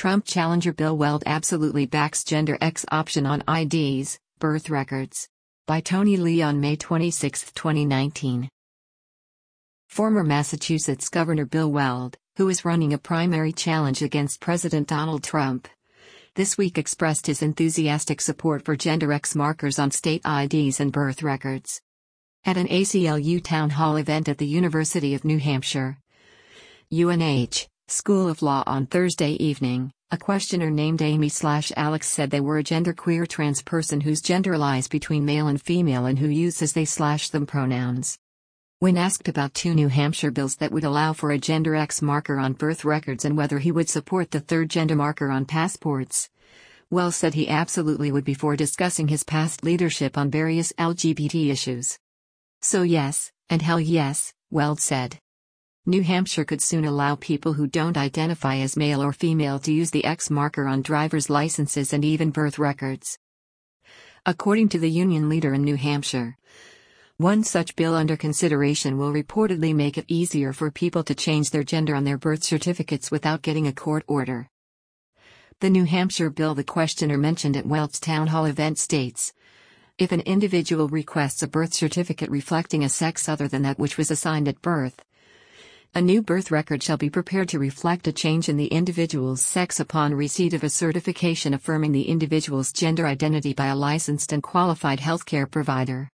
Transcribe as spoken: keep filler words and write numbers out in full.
Trump challenger Bill Weld absolutely backs Gender X option on I Ds, birth records. By Tony Lee on May twenty-sixth, twenty nineteen. Former Massachusetts Governor Bill Weld, who is running a primary challenge against President Donald Trump, this week expressed his enthusiastic support for Gender X markers on state I Ds and birth records. At an A C L U town hall event at the University of New Hampshire, U N H, School of Law on Thursday evening, a questioner named Amy slash Alex said they were a genderqueer trans person whose gender lies between male and female and who uses they slash them pronouns. When asked about two New Hampshire bills that would allow for a Gender X marker on birth records and whether he would support the third gender marker on passports, Weld said he absolutely would before discussing his past leadership on various L G B T issues. So yes, and hell yes, Weld said. New Hampshire could soon allow people who don't identify as male or female to use the X marker on driver's licenses and even birth records. According to the union leader in New Hampshire, one such bill under consideration will reportedly make it easier for people to change their gender on their birth certificates without getting a court order. The New Hampshire bill the questioner mentioned at Weld's town hall event states, if an individual requests a birth certificate reflecting a sex other than that which was assigned at birth, a new birth record shall be prepared to reflect a change in the individual's sex upon receipt of a certification affirming the individual's gender identity by a licensed and qualified healthcare provider.